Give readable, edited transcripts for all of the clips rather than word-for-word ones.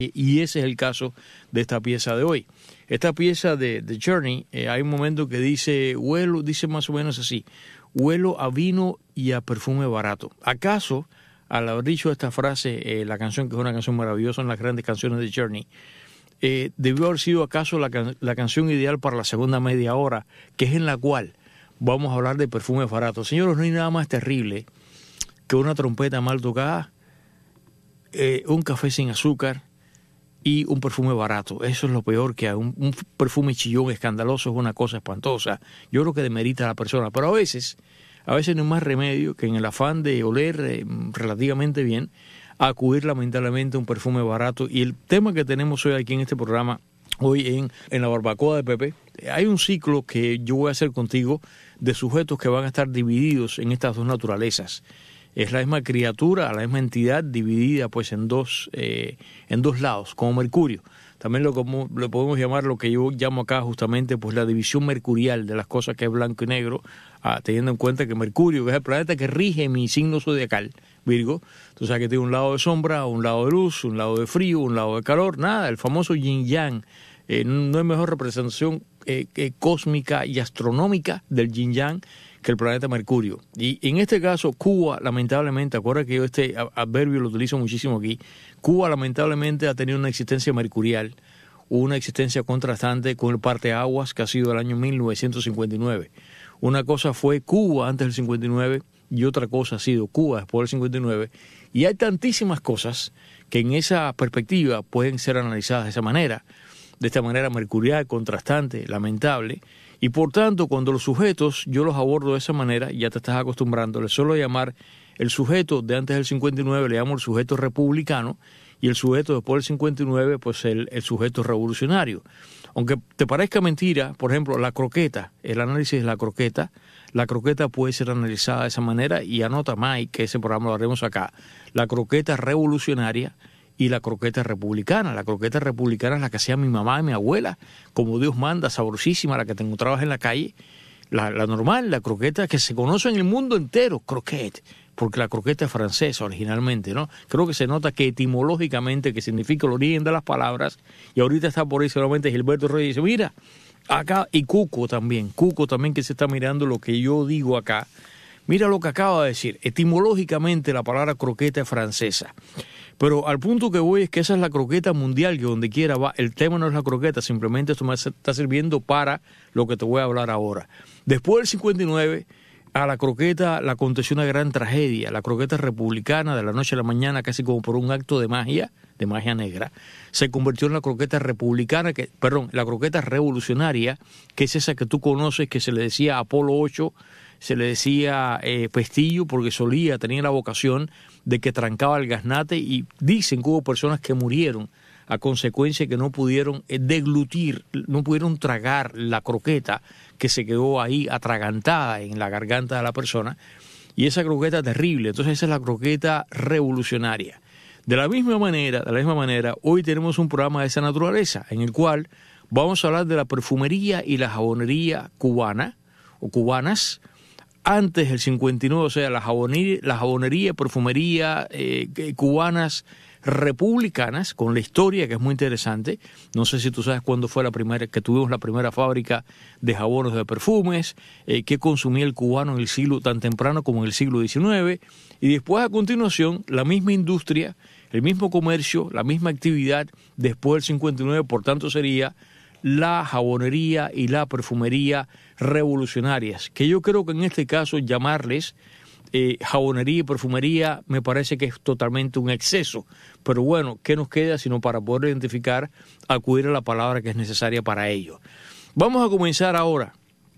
Y ese es el caso de esta pieza de hoy. Esta pieza de Journey, hay un momento que dice, dice más o menos así, huelo a vino y a perfume barato. ¿Acaso, al haber dicho esta frase, la canción, que es una canción maravillosa, en las grandes canciones de Journey, debió haber sido acaso la canción ideal para la segunda media hora, que es en la cual vamos a hablar de perfumes baratos? Señores, no hay nada más terrible que una trompeta mal tocada, un café sin azúcar y un perfume barato. Eso es lo peor que hay. Un perfume chillón, escandaloso, es una cosa espantosa. Yo creo que demerita a la persona, pero a veces no hay más remedio que en el afán de oler relativamente bien, acudir lamentablemente a un perfume barato. Y el tema que tenemos hoy aquí en este programa, hoy en la barbacoa de Pepe, hay un ciclo que yo voy a hacer contigo de sujetos que van a estar divididos en estas dos naturalezas. Es la misma criatura, la misma entidad dividida pues en dos lados, como Mercurio. También lo podemos llamar, lo que yo llamo acá justamente pues la división mercurial de las cosas, que es blanco y negro, teniendo en cuenta que Mercurio, que es el planeta que rige mi signo zodiacal, Virgo, tú sabes que tiene un lado de sombra, un lado de luz, un lado de frío, un lado de calor, nada, el famoso yin yang. No hay mejor representación cósmica y astronómica del yin yang que el planeta Mercurio. Y en este caso, Cuba, lamentablemente, acuérdate que yo este adverbio lo utilizo muchísimo aquí, Cuba lamentablemente ha tenido una existencia mercurial, una existencia contrastante con el parteaguas que ha sido el año 1959. Una cosa fue Cuba antes del 59 y otra cosa ha sido Cuba después del 59. Y hay tantísimas cosas que en esa perspectiva pueden ser analizadas de esta manera mercurial, contrastante, lamentable. Y por tanto, cuando los sujetos yo los abordo de esa manera, ya te estás acostumbrando, le suelo llamar el sujeto de antes del 59, le llamo el sujeto republicano, y el sujeto después del 59, pues el sujeto revolucionario. Aunque te parezca mentira, por ejemplo, la croqueta, el análisis de la croqueta puede ser analizada de esa manera, y anota, Mike, que ese programa lo haremos acá, la croqueta revolucionaria y la croqueta republicana. La croqueta republicana es la que hacía mi mamá y mi abuela, como Dios manda, sabrosísima, la que te encontrabas en la calle. La normal, la croqueta que se conoce en el mundo entero, croquette, porque la croqueta es francesa originalmente, ¿no? Creo que se nota que etimológicamente, que significa el origen de las palabras, y ahorita está por ahí seguramente Gilberto Reyes, dice, mira, acá, y Cuco también que se está mirando lo que yo digo acá, mira lo que acaba de decir, etimológicamente la palabra croqueta es francesa. Pero al punto que voy es que esa es la croqueta mundial, que donde quiera va. El tema no es la croqueta, simplemente esto me está sirviendo para lo que te voy a hablar ahora. Después del 59, a la croqueta le aconteció una gran tragedia. La croqueta republicana, de la noche a la mañana, casi como por un acto de magia negra, se convirtió en la croqueta republicana, la croqueta revolucionaria, que es esa que tú conoces, que se le decía Apolo 8, se le decía pestillo, porque tenía la vocación de que trancaba el gaznate, y dicen que hubo personas que murieron a consecuencia que no pudieron deglutir, no pudieron tragar la croqueta, que se quedó ahí atragantada en la garganta de la persona, y esa croqueta terrible. Entonces esa es la croqueta revolucionaria. De la misma manera, hoy tenemos un programa de esa naturaleza, en el cual vamos a hablar de la perfumería y la jabonería cubana, o cubanas, antes del 59, o sea, la jabonería y perfumería cubanas republicanas, con la historia que es muy interesante. No sé si tú sabes cuándo fue que tuvimos la primera fábrica de jabones de perfumes, que consumía el cubano en el siglo tan temprano como en el siglo XIX, y después a continuación la misma industria, el mismo comercio, la misma actividad después del 59, por tanto sería la jabonería y la perfumería revolucionarias, que yo creo que en este caso llamarles jabonería y perfumería me parece que es totalmente un exceso, pero bueno, ¿qué nos queda sino para poder identificar, acudir a la palabra que es necesaria para ello? Vamos a comenzar ahora,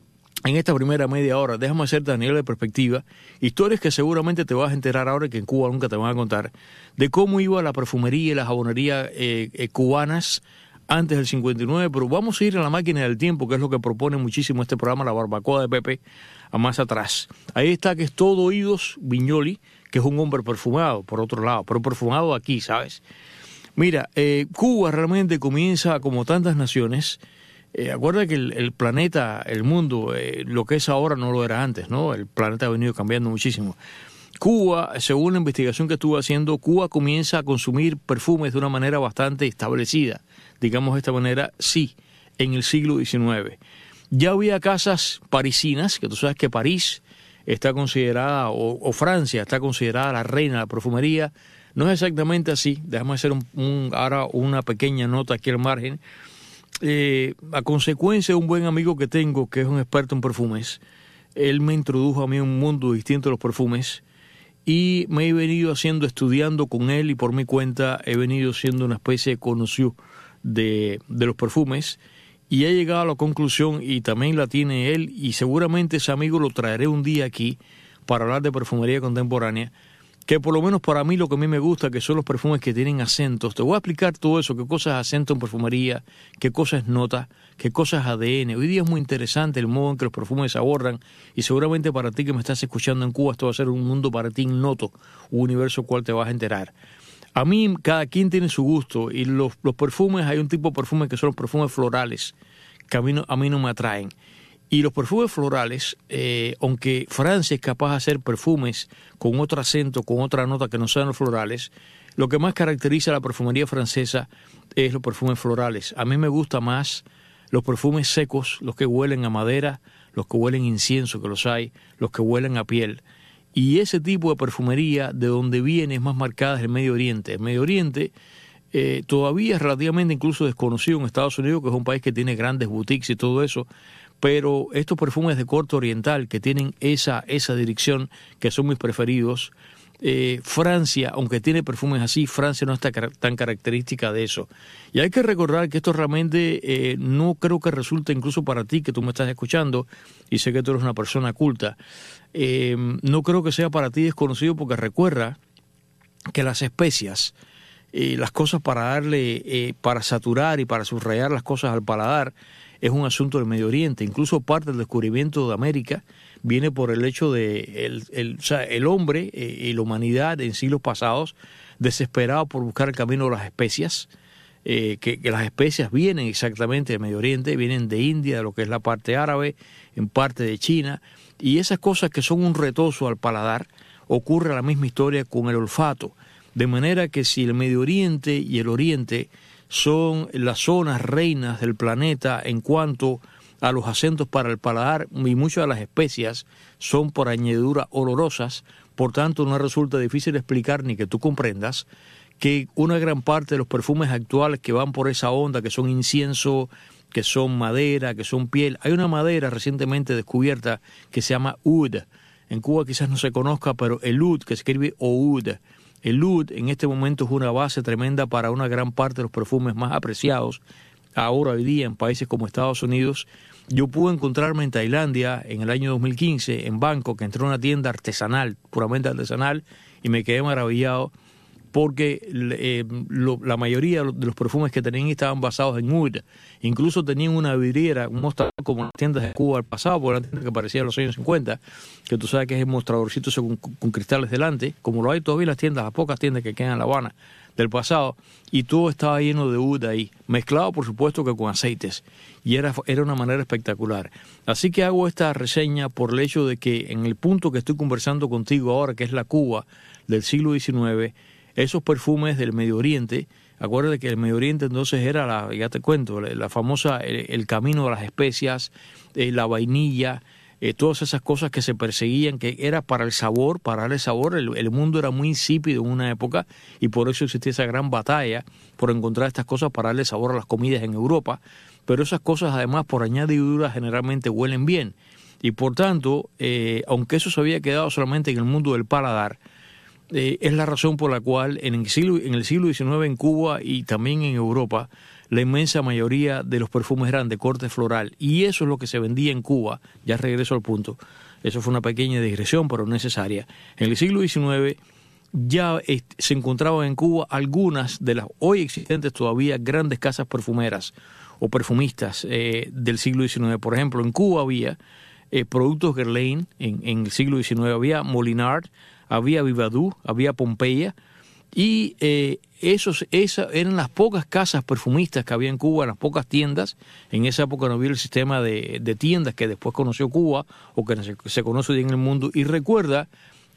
en esta primera media hora, déjame hacerte, Daniel, de perspectiva, historias que seguramente te vas a enterar ahora, que en Cuba nunca te van a contar, de cómo iba la perfumería y la jabonería cubanas antes del 59, pero vamos a ir a la máquina del tiempo, que es lo que propone muchísimo este programa, La Barbacoa de Pepe, a más atrás. Ahí está, que es todo oídos Viñoli, que es un hombre perfumado, por otro lado, pero perfumado aquí, ¿sabes? Mira, Cuba realmente comienza, como tantas naciones, acuerda que el planeta, el mundo, lo que es ahora no lo era antes, ¿no? El planeta ha venido cambiando muchísimo. Cuba, según la investigación que estuve haciendo, Cuba comienza a consumir perfumes de una manera bastante establecida, digamos de esta manera, sí, en el siglo XIX. Ya había casas parisinas, que tú sabes que París está considerada, o Francia está considerada la reina de la perfumería. No es exactamente así, déjame hacer ahora una pequeña nota aquí al margen. A consecuencia de un buen amigo que tengo, que es un experto en perfumes, él me introdujo a mí a un mundo distinto de los perfumes y me he venido estudiando con él, y por mi cuenta he venido siendo una especie de conocido de los perfumes, y he llegado a la conclusión, y también la tiene él, y seguramente ese amigo lo traeré un día aquí para hablar de perfumería contemporánea, que por lo menos para mí lo que a mí me gusta, que son los perfumes que tienen acentos. Te voy a explicar todo eso, qué cosas es acento en perfumería, qué cosas es nota, qué cosas es ADN. Hoy día es muy interesante el modo en que los perfumes se abordan, y seguramente para ti que me estás escuchando en Cuba esto va a ser un mundo para ti ignoto, un universo cual te vas a enterar. A mí, cada quien tiene su gusto, y los perfumes, hay un tipo de perfumes que son los perfumes florales, que a mí no me atraen. Y los perfumes florales, aunque Francia es capaz de hacer perfumes con otro acento, con otra nota que no sean los florales, lo que más caracteriza a la perfumería francesa es los perfumes florales. A mí me gustan más los perfumes secos, los que huelen a madera, los que huelen a incienso, que los hay, los que huelen a piel. Y ese tipo de perfumería de donde viene es más marcada en el Medio Oriente. El Medio Oriente todavía es relativamente incluso desconocido en Estados Unidos, que es un país que tiene grandes boutiques y todo eso, pero estos perfumes de corte oriental que tienen esa dirección, que son mis preferidos, Francia, aunque tiene perfumes así, Francia no está tan característica de eso. Y hay que recordar que esto realmente no creo que resulte, incluso para ti que tú me estás escuchando, y sé que tú eres una persona culta, no creo que sea para ti desconocido, porque recuerda que las especias, las cosas para darle, para saturar y para subrayar las cosas al paladar, es un asunto del Medio Oriente. Incluso parte del descubrimiento de América viene por el hecho de el hombre y la humanidad en siglos pasados, desesperado por buscar el camino de las especias, que las especias vienen exactamente del Medio Oriente, vienen de India, de lo que es la parte árabe, en parte de China, y esas cosas que son un retozo al paladar, ocurre la misma historia con el olfato. De manera que si el Medio Oriente y el Oriente son las zonas reinas del planeta en cuanto a los acentos para el paladar, y muchas de las especias son por añadidura olorosas, por tanto no resulta difícil explicar ni que tú comprendas que una gran parte de los perfumes actuales que van por esa onda, que son incienso, que son madera, que son piel. Hay una madera recientemente descubierta que se llama oud. En Cuba quizás no se conozca, pero el oud, que se escribe oud, el oud en este momento es una base tremenda para una gran parte de los perfumes más apreciados ahora hoy día en países como Estados Unidos. Yo pude encontrarme en Tailandia en el año 2015, en Bangkok, que entré a una tienda artesanal, puramente artesanal, y me quedé maravillado porque la mayoría de los perfumes que tenían estaban basados en oud. Incluso tenían una vidriera, un mostrador como las tiendas de Cuba al pasado, por la tienda que parecía de los años 50, que tú sabes que es el mostradorcito con cristales delante, como lo hay todavía en las tiendas, las pocas tiendas que quedan en La Habana del pasado, y todo estaba lleno de oud ahí, mezclado por supuesto que con aceites, y era una manera espectacular. Así que hago esta reseña por el hecho de que en el punto que estoy conversando contigo ahora, que es la Cuba del siglo XIX, esos perfumes del Medio Oriente, acuérdate que el Medio Oriente entonces era, ya te cuento, la famosa, el camino de las especias, la vainilla, todas esas cosas que se perseguían, que era para el sabor, para darle sabor. El mundo era muy insípido en una época, y por eso existía esa gran batalla por encontrar estas cosas para darle sabor a las comidas en Europa. Pero esas cosas, además, por añadidura, generalmente huelen bien. Y por tanto, aunque eso se había quedado solamente en el mundo del paladar, es la razón por la cual en el siglo XIX en Cuba y también en Europa, la inmensa mayoría de los perfumes eran de corte floral, y eso es lo que se vendía en Cuba. Ya regreso al punto, eso fue una pequeña digresión pero necesaria. En el siglo XIX ya se encontraban en Cuba algunas de las hoy existentes todavía grandes casas perfumeras o perfumistas del siglo XIX. Por ejemplo, en Cuba había productos Guerlain, en el siglo XIX había Molinard, había Vivadú, había Pompeya, y esas eran las pocas casas perfumistas que había en Cuba, las pocas tiendas. En esa época no había el sistema de tiendas que después conoció Cuba, o que se conoce hoy en el mundo. Y recuerda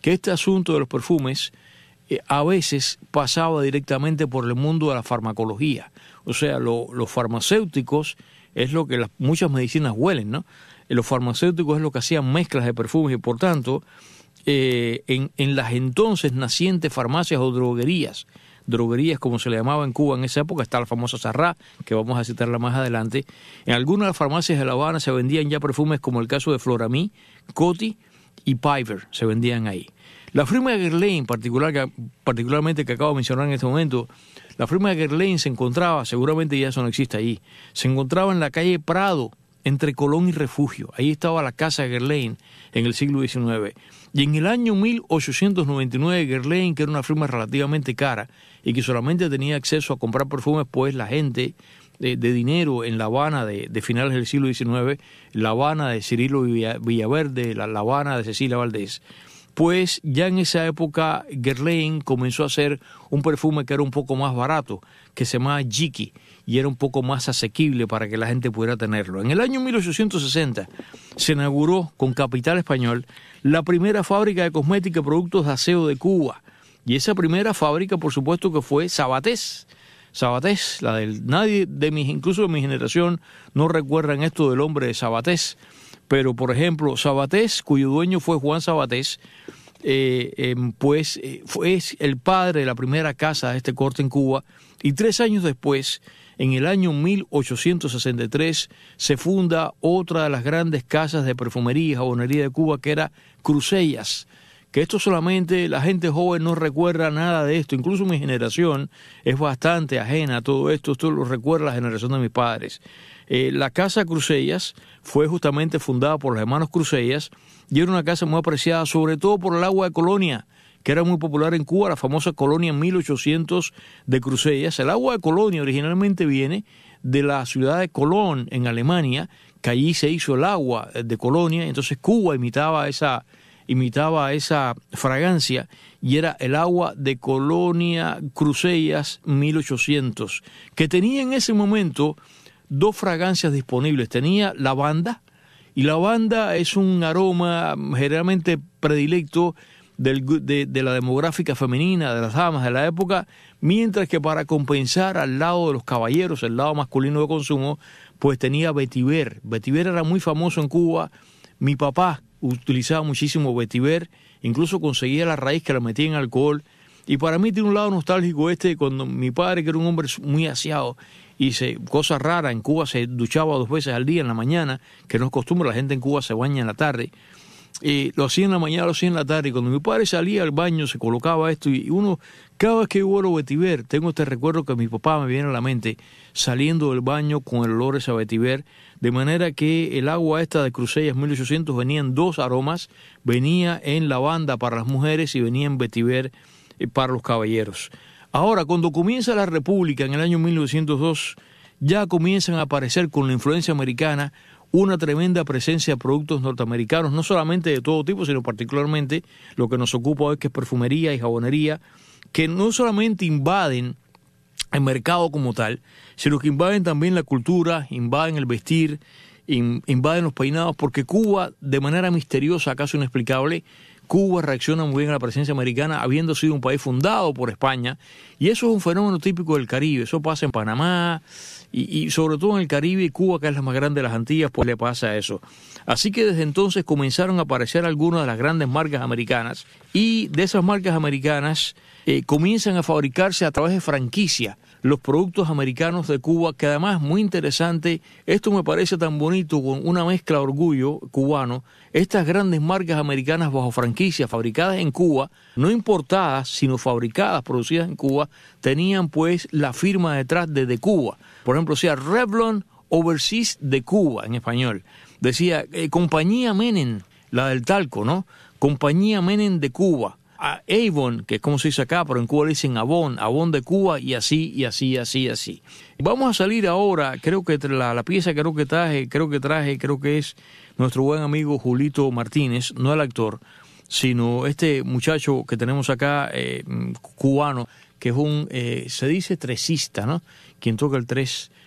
que este asunto de los perfumes a veces pasaba directamente por el mundo de la farmacología. O sea, los farmacéuticos es lo que muchas medicinas huelen, ¿no? Los farmacéuticos es lo que hacían mezclas de perfumes y por tanto en las entonces nacientes farmacias o droguerías como se le llamaba en Cuba en esa época, está la famosa Sarrá, que vamos a citarla más adelante. En algunas de las farmacias de La Habana se vendían ya perfumes como el caso de Floramí, Coty y Piper, se vendían ahí. La firma de Guerlain, particularmente que acabo de mencionar en este momento, la firma de Guerlain se encontraba, seguramente ya eso no existe ahí, se encontraba en la calle Prado, entre Colón y Refugio. Ahí estaba la casa de Guerlain en el siglo XIX. Y en el año 1899, Guerlain, que era una firma relativamente cara y que solamente tenía acceso a comprar perfumes, pues la gente de dinero en La Habana de finales del siglo XIX, La Habana de Cirilo Villaverde, la Habana de Cecilia Valdés, pues ya en esa época Guerlain comenzó a hacer un perfume que era un poco más barato, que se llamaba Jiki, y era un poco más asequible para que la gente pudiera tenerlo. En el año 1860 se inauguró con capital español la primera fábrica de cosmética y productos de aseo de Cuba. Y esa primera fábrica, por supuesto, que fue Sabatés. Sabatés, nadie incluso de mi generación, no recuerdan esto del hombre de Sabatés. Pero, por ejemplo, Sabatés, cuyo dueño fue Juan Sabatés, fue el padre de la primera casa de este corte en Cuba, y 3 años después, en el año 1863, se funda otra de las grandes casas de perfumería y jabonería de Cuba, que era Crusellas. Que esto solamente la gente joven no recuerda nada de esto, incluso mi generación es bastante ajena a todo esto lo recuerda la generación de mis padres. La casa Crusellas fue justamente fundada por los hermanos Crusellas y era una casa muy apreciada, sobre todo por el agua de Colonia, que era muy popular en Cuba, la famosa Colonia 1800 de Crusellas. El agua de Colonia originalmente viene de la ciudad de Colón, en Alemania, que allí se hizo el agua de Colonia, entonces Cuba imitaba esa fragancia y era el agua de Colonia Crusellas 1800, que tenía en ese momento 2 fragancias disponibles. Tenía lavanda, y lavanda es un aroma generalmente predilecto de la demográfica femenina, de las damas de la época, mientras que para compensar al lado de los caballeros, el lado masculino de consumo, pues tenía vetiver. Vetiver era muy famoso en Cuba. Mi papá utilizaba muchísimo vetiver, incluso conseguía la raíz que la metía en alcohol, y para mí tiene un lado nostálgico cuando mi padre, que era un hombre muy aseado, cosa rara, en Cuba se duchaba 2 veces al día, en la mañana, que no es costumbre, la gente en Cuba se baña en la tarde, lo hacía en la mañana, lo hacía en la tarde, y cuando mi padre salía al baño se colocaba esto, y uno, cada vez que yo huelo vetiver, tengo este recuerdo que mi papá me viene a la mente, saliendo del baño con el olor ese vetiver, de manera que el agua esta de Crusellas 1800 venía en 2 aromas, venía en lavanda para las mujeres y venía en vetiver para los caballeros. Ahora, cuando comienza la República en el año 1902, ya comienzan a aparecer con la influencia americana una tremenda presencia de productos norteamericanos, no solamente de todo tipo, sino particularmente lo que nos ocupa hoy, que es perfumería y jabonería, que no solamente invaden el mercado como tal, sino que invaden también la cultura, invaden el vestir, invaden los peinados, porque Cuba, de manera misteriosa, acaso inexplicable, Cuba reacciona muy bien a la presencia americana, habiendo sido un país fundado por España, y eso es un fenómeno típico del Caribe. Eso pasa en Panamá y sobre todo en el Caribe, y Cuba, que es la más grande de las Antillas, pues le pasa eso. Así que desde entonces comenzaron a aparecer algunas de las grandes marcas americanas, y de esas marcas americanas comienzan a fabricarse a través de franquicia los productos americanos de Cuba, que además, muy interesante, esto me parece tan bonito, con una mezcla de orgullo cubano, estas grandes marcas americanas bajo franquicia, fabricadas en Cuba, no importadas, sino fabricadas, producidas en Cuba, tenían pues la firma detrás de Cuba. Por ejemplo, decía Revlon Overseas de Cuba, en español. Decía Compañía Menem, la del talco, ¿no? Compañía Menem de Cuba. A Avon, que es como se dice acá, pero en Cuba le dicen Avon de Cuba, y así, y así, así, así. Vamos a salir ahora, creo que la pieza creo que es nuestro buen amigo Julito Martínez, no el actor, sino este muchacho que tenemos acá, cubano, que es se dice tresista, ¿no? Quien toca el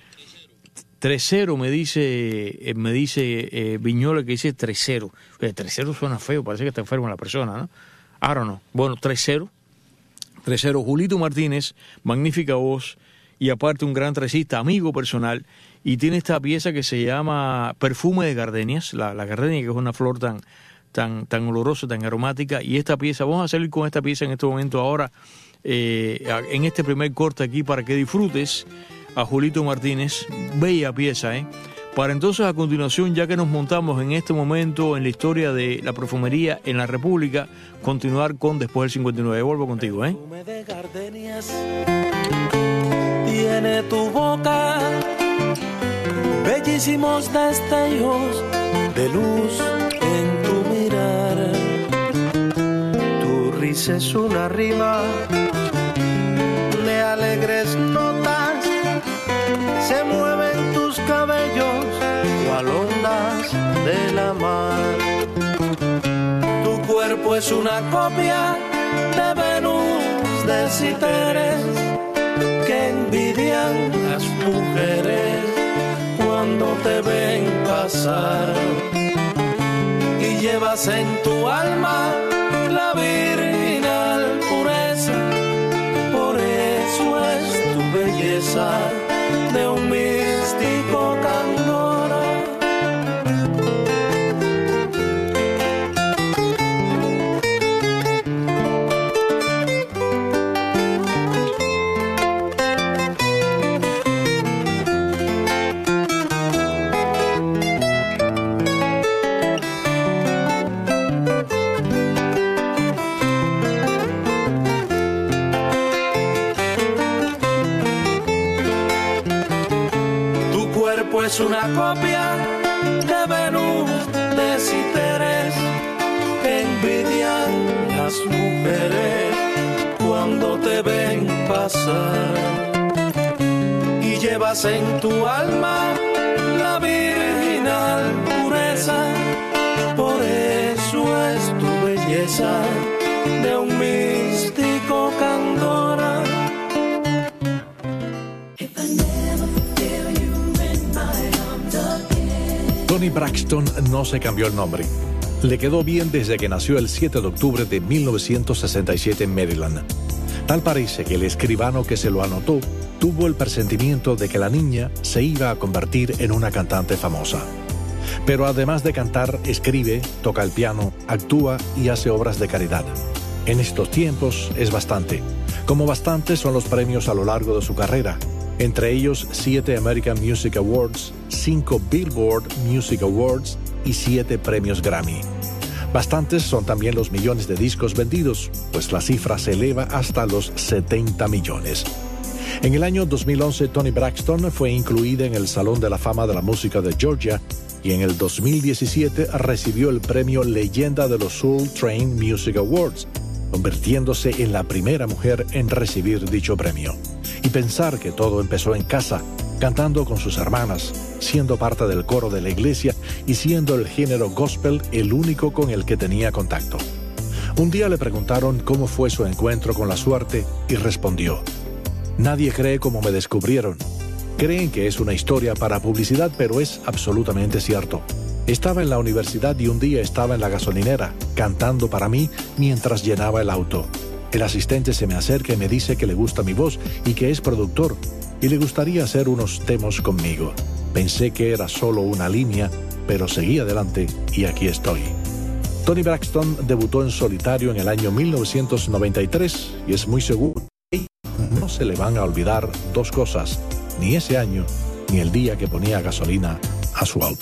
tresero, me dice Viñola, que dice tresero. Tresero suena feo, parece que está enferma la persona, ¿no? I don't know. Bueno, 3-0. 3-0. Julito Martínez, magnífica voz y aparte un gran tresista, amigo personal. Y tiene esta pieza que se llama Perfume de Gardenias. La gardenia, que es una flor tan olorosa, tan aromática. Y esta pieza, vamos a salir con esta pieza en este momento ahora, en este primer corte aquí, para que disfrutes a Julito Martínez. Bella pieza, Para entonces, a continuación, ya que nos montamos en este momento en la historia de la perfumería en la República, continuar con Después del 59. Vuelvo contigo, Perfume de gardenias tiene tu boca, bellísimos destellos de luz en tu mirar. Tu risa es una rima de alegres notas, se mueven tus cabellos cual ondas de la mar. Tu cuerpo es una copia de Venus de Citeres que envidian las mujeres cuando te ven pasar. Y llevas en tu alma la virginal pureza, por eso es tu belleza de un místico candor. Es una copia de Venus de Citeres que envidian las mujeres cuando te ven pasar. Y llevas en tu alma la virginal pureza, por eso es tu belleza de un místico candor. Toni Braxton no se cambió el nombre. Le quedó bien desde que nació el 7 de octubre de 1967 en Maryland. Tal parece que el escribano que se lo anotó tuvo el presentimiento de que la niña se iba a convertir en una cantante famosa. Pero además de cantar, escribe, toca el piano, actúa y hace obras de caridad. En estos tiempos es bastante. Como bastantes son los premios a lo largo de su carrera. Entre ellos 7 American Music Awards, 5 Billboard Music Awards y 7 premios Grammy. Bastantes son también los millones de discos vendidos, pues la cifra se eleva hasta los 70 millones. En el año 2011, Toni Braxton fue incluida en el Salón de la Fama de la Música de Georgia y en el 2017 recibió el premio Leyenda de los Soul Train Music Awards, convirtiéndose en la primera mujer en recibir dicho premio. Y pensar que todo empezó en casa, cantando con sus hermanas, siendo parte del coro de la iglesia y siendo el género gospel el único con el que tenía contacto. Un día le preguntaron cómo fue su encuentro con la suerte y respondió: nadie cree cómo me descubrieron. Creen que es una historia para publicidad, pero es absolutamente cierto. Estaba en la universidad y un día estaba en la gasolinera, cantando para mí mientras llenaba el auto. El asistente se me acerca y me dice que le gusta mi voz y que es productor, y le gustaría hacer unos demos conmigo. Pensé que era solo una línea, pero seguí adelante y aquí estoy. Toni Braxton debutó en solitario en el año 1993 y es muy seguro que no se le van a olvidar dos cosas, ni ese año, ni el día que ponía gasolina a su auto.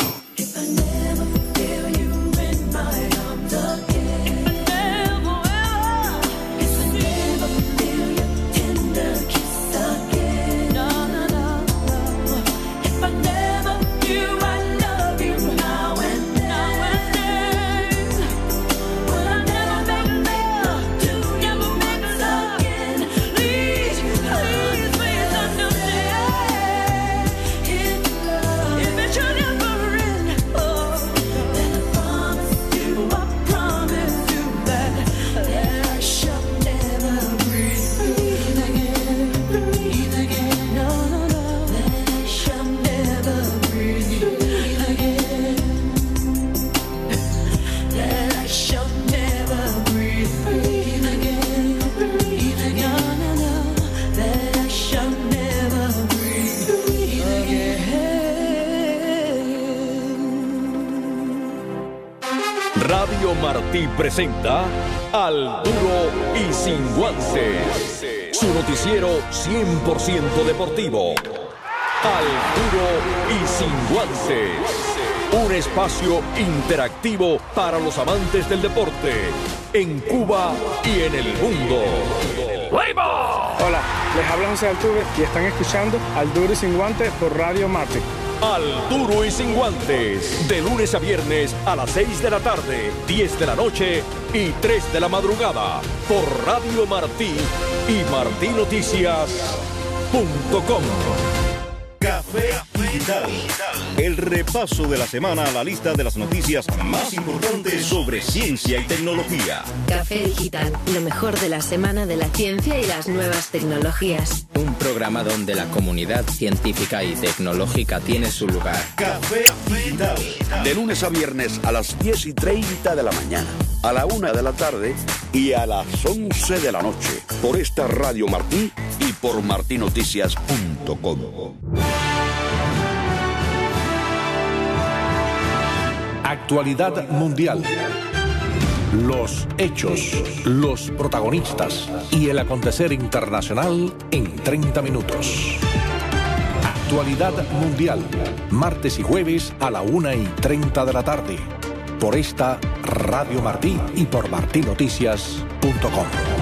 Martí presenta Al Duro y Sin Guantes, su noticiero 100% deportivo. Al Duro y Sin Guantes, un espacio interactivo para los amantes del deporte en Cuba y en el mundo. Hola, les habla José Altuve y están escuchando Al Duro y Sin Guantes por Radio Martí. Al Duro y Sin Guantes, de lunes a viernes a las 6 de la tarde, 10 de la noche y 3 de la madrugada, por Radio Martí y martinoticias.com. Café Digital. El repaso de la semana a la lista de las noticias más importantes sobre ciencia y tecnología. Café Digital, lo mejor de la semana de la ciencia y las nuevas tecnologías. Un programa donde la comunidad científica y tecnológica tiene su lugar. Café Digital. De lunes a viernes a las 10:30 de la mañana, a la 1 de la tarde y a las 11 de la noche. Por esta Radio Martí y por martinoticias.com. Actualidad mundial. Los hechos, los protagonistas y el acontecer internacional en 30 minutos. Actualidad mundial, martes y jueves a la 1:30 de la tarde. Por esta Radio Martí y por martinoticias.com.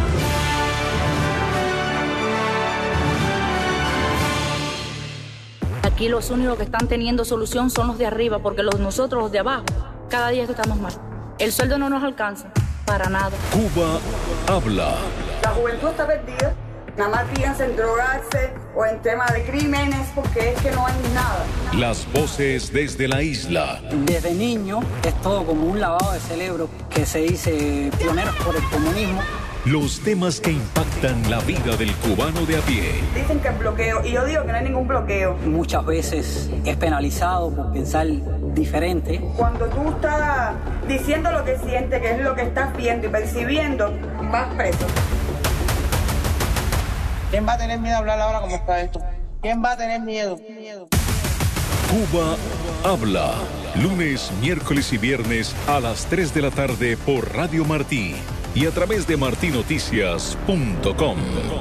Aquí los únicos que están teniendo solución son los de arriba, porque nosotros, los de abajo, cada día que estamos mal. El sueldo no nos alcanza, para nada. Cuba habla. La juventud está perdida. Nada más piensa en drogarse o en temas de crímenes, porque es que no hay nada. Las voces desde la isla. Desde niño es todo como un lavado de cerebro, que se dice pioneros por el comunismo. Los temas que impactan la vida del cubano de a pie. Dicen que es bloqueo, y yo digo que no hay ningún bloqueo. Muchas veces es penalizado por pensar diferente. Cuando tú estás diciendo lo que sientes, que es lo que estás viendo y percibiendo, vas preso. ¿Quién va a tener miedo a hablar ahora como está esto? ¿Quién va a tener miedo? Cuba habla. Lunes, miércoles y viernes a las 3 de la tarde por Radio Martí y a través de martinoticias.com.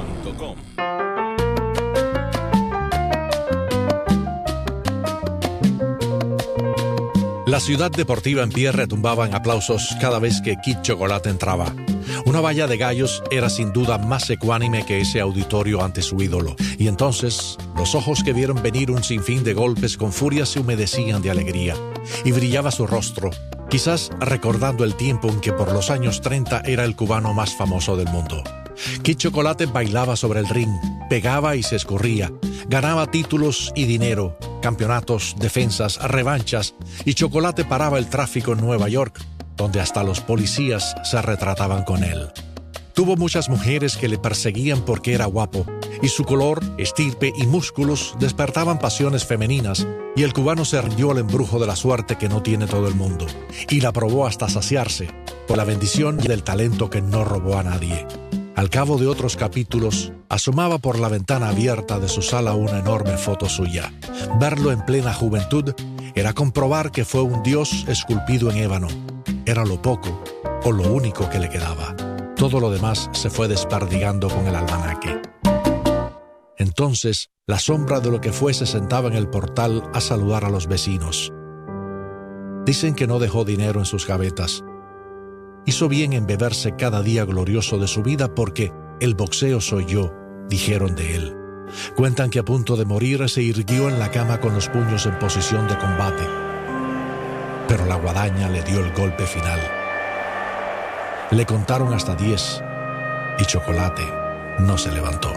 La ciudad deportiva en pie retumbaba en aplausos cada vez que Kid Chocolate entraba. Una valla de gallos era sin duda más ecuánime que ese auditorio ante su ídolo. Y entonces, los ojos que vieron venir un sinfín de golpes con furia se humedecían de alegría. Y brillaba su rostro, quizás recordando el tiempo en que por los años 30 era el cubano más famoso del mundo. Kid Chocolate bailaba sobre el ring, pegaba y se escurría, ganaba títulos y dinero, campeonatos, defensas, revanchas, y Chocolate paraba el tráfico en Nueva York, donde hasta los policías se retrataban con él. Tuvo muchas mujeres que le perseguían porque era guapo, y su color, estirpe y músculos despertaban pasiones femeninas, y el cubano se rindió al embrujo de la suerte que no tiene todo el mundo, y la probó hasta saciarse, por la bendición y del talento que no robó a nadie. Al cabo de otros capítulos, asomaba por la ventana abierta de su sala una enorme foto suya. Verlo en plena juventud era comprobar que fue un dios esculpido en ébano. Era lo poco o lo único que le quedaba. Todo lo demás se fue desperdigando con el almanaque. Entonces, la sombra de lo que fue se sentaba en el portal a saludar a los vecinos. Dicen que no dejó dinero en sus gavetas. Hizo bien en beberse cada día glorioso de su vida porque el boxeo soy yo, dijeron de él. Cuentan que a punto de morir se irguió en la cama con los puños en posición de combate. Pero la guadaña le dio el golpe final. Le contaron hasta 10 y Chocolate no se levantó.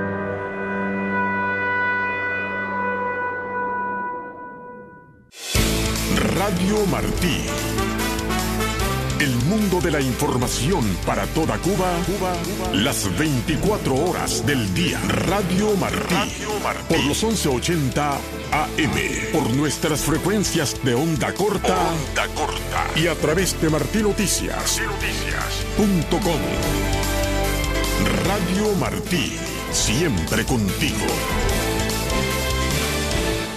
Radio Martí. El mundo de la información para toda Cuba, las 24 horas del día. Radio Martí. Por los 1180 AM. Por nuestras frecuencias de onda corta. Y a través de martinoticias.com. Radio Martí. Siempre contigo.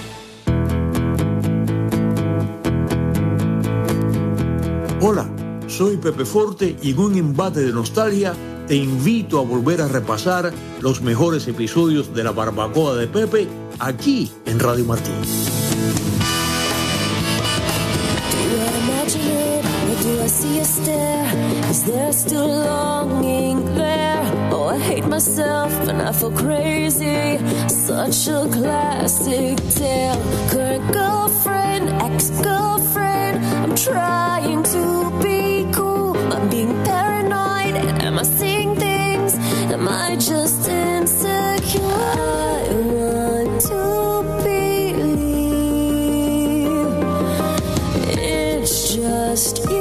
Hola. soy Pepe Forte y en un embate de nostalgia te invito a volver a repasar los mejores episodios de La Barbacoa de Pepe aquí en Radio Martí. Do I see a stare? Is there still longing there? Oh, I hate myself and I feel crazy. Such a classic tale. Current girlfriend, ex-girlfriend. I'm trying to be cool. I'm being paranoid. Am I seeing things? Am I just insecure? I want to believe it's just you.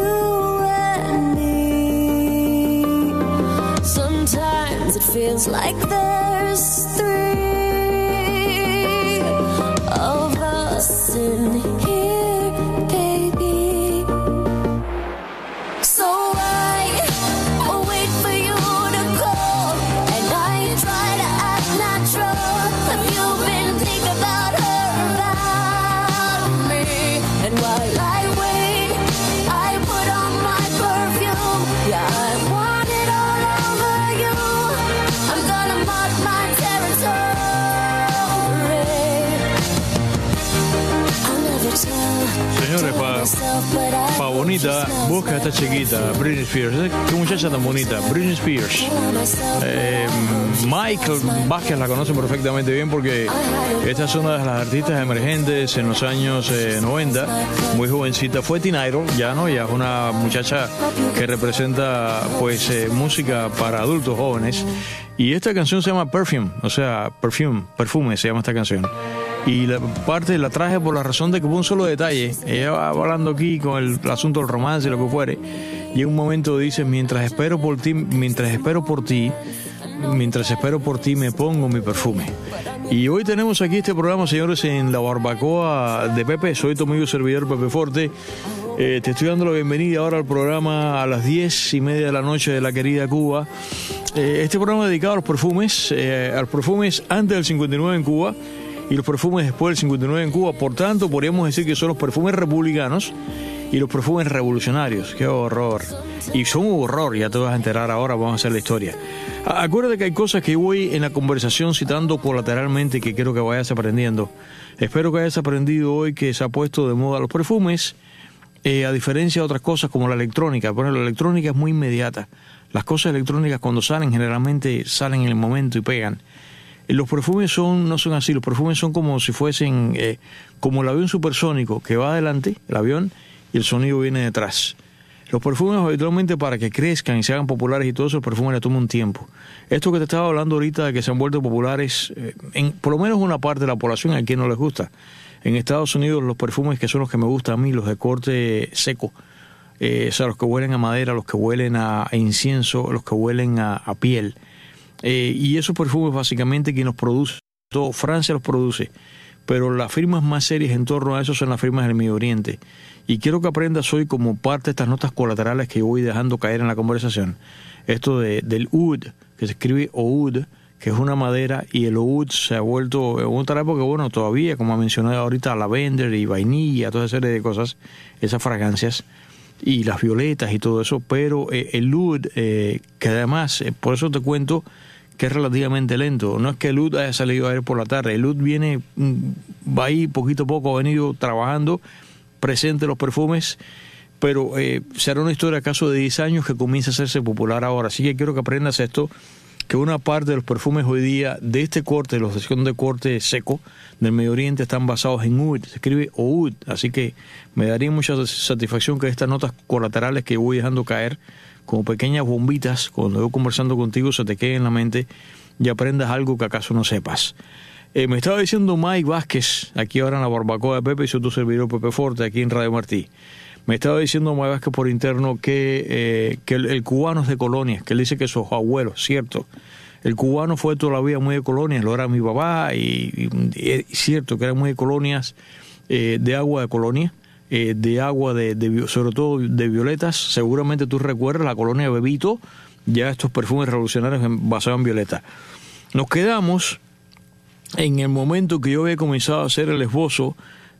Sometimes it feels like there's three of us in here, baby. So I wait for you to call, and I try to act natural. Have you been thinking about her, about me? And while I wait, I put on my perfume. Yeah, I want it all over you. I'm gonna mark my territory. I'll never tell. Señores, pa bonita, busca a esta chiquita, Britney Spears. Qué muchacha tan bonita, Britney Spears. Michael Vázquez la conoce perfectamente bien porque esta es una de las artistas emergentes en los años 90, muy jovencita. Fue teen idol, ya es una muchacha que representa pues música para adultos jóvenes. Y esta canción se llama Perfume, o sea, perfume se llama esta canción. Y la parte la traje por la razón de que hubo un solo detalle. Ella va hablando aquí con el asunto del romance y lo que fuere. Y en un momento dice, mientras espero por ti me pongo mi perfume. Y hoy tenemos aquí este programa, señores, en La Barbacoa de Pepe. Soy tu amigo servidor Pepe Forte. Te estoy dando la bienvenida ahora al programa a las 10:30 de la noche de la querida Cuba. Este programa dedicado a los perfumes antes del 59 en Cuba y los perfumes después del 59 en Cuba. Por tanto, podríamos decir que son los perfumes republicanos y los perfumes revolucionarios. ¡Qué horror! Y son un horror, ya te vas a enterar ahora, vamos a hacer la historia. Acuérdate que hay cosas que voy en la conversación citando colateralmente que quiero que vayas aprendiendo. Espero que hayas aprendido hoy que se ha puesto de moda los perfumes, a diferencia de otras cosas como la electrónica. Bueno, la electrónica es muy inmediata. Las cosas electrónicas cuando salen generalmente salen en el momento y pegan. Los perfumes no son así. Los perfumes son como si fuesen como el avión supersónico que va adelante, el avión, y el sonido viene detrás. Los perfumes habitualmente para que crezcan y se hagan populares y todo eso, el perfume le toma un tiempo. Esto que te estaba hablando ahorita de que se han vuelto populares, por lo menos una parte de la población a quien no les gusta. En Estados Unidos los perfumes que son los que me gustan a mí, los de corte seco, o sea, los que huelen a madera, los que huelen a incienso, los que huelen a piel. Y esos perfumes básicamente quien los produce, Francia los produce, pero las firmas más serias en torno a eso son las firmas del Medio Oriente. Y quiero que aprendas hoy como parte de estas notas colaterales que voy dejando caer en la conversación, esto del oud, que se escribe oud, que es una madera, y el oud se ha vuelto en otra época, bueno, todavía, como mencioné ahorita, lavender y vainilla, toda esa serie de cosas, esas fragancias, y las violetas y todo eso, pero el oud, que además, por eso te cuento que es relativamente lento. No es que el oud haya salido ayer por la tarde, el oud va ahí poquito a poco, ha venido trabajando, presente los perfumes, pero será una historia acaso de 10 años que comienza a hacerse popular ahora. Así que quiero que aprendas esto, que una parte de los perfumes hoy día de este corte, los de corte seco del Medio Oriente, están basados en oud, se escribe oud, así que me daría mucha satisfacción que estas notas colaterales que voy dejando caer como pequeñas bombitas cuando voy conversando contigo se te queden en la mente y aprendas algo que acaso no sepas. Me estaba diciendo Mike Vázquez, aquí ahora en La Barbacoa de Pepe, y soy tu servidor Pepe Forte, aquí en Radio Martí. Me estaba diciendo Mike Vázquez por interno que el cubano es de colonias, que él dice que sus abuelos, cierto. El cubano fue toda la vida muy de colonias, lo era mi papá, y cierto que era muy de colonias, de agua de colonia, de agua sobre todo de violetas. Seguramente tú recuerdas la colonia Bebito, ya estos perfumes revolucionarios basados en violeta. Nos quedamos en el momento que yo había comenzado a hacer el esbozo